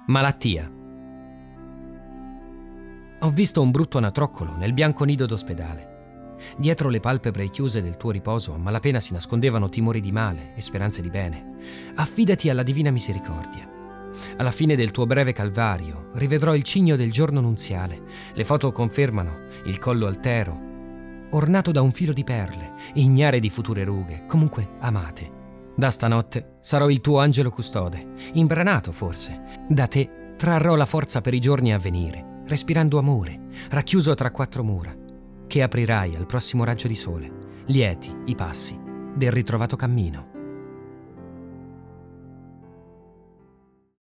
Malattia. Ho visto un brutto anatroccolo nel bianco nido d'ospedale. Dietro le palpebre chiuse del tuo riposo a malapena si nascondevano timori di male e speranze di bene. Affidati alla divina misericordia. Alla fine del tuo breve calvario rivedrò il cigno del giorno nunziale. Le foto confermano il collo altero, ornato da un filo di perle, ignare di future rughe, comunque amate. Da stanotte sarò il tuo angelo custode, imbranato forse. Da te trarrò la forza per i giorni a venire, respirando amore, racchiuso tra quattro mura, che aprirai al prossimo raggio di sole, lieti i passi del ritrovato cammino.